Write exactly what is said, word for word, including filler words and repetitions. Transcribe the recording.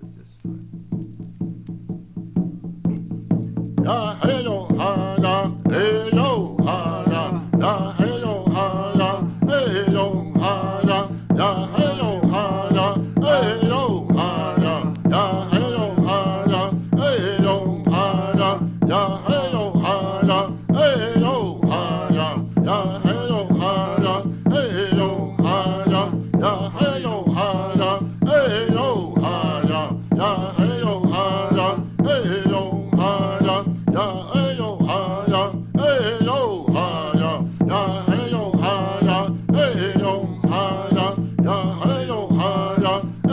Ya hey yo hara, hey yo hara, ya hey yo hara, hey yo hara, ya hey yo hara, hey yo hara, ya hey yo hara, hey yo hara, ya hey yo hara, hey yo hara, ya hey yo hara, hey yo hara, ya hey yo hara, hey yo hara, ya hey yo hara, hey yo hara. Ya hey yo hara, hey yo hara, ya hey yo hara, hey yo hara, ya hey yo hara,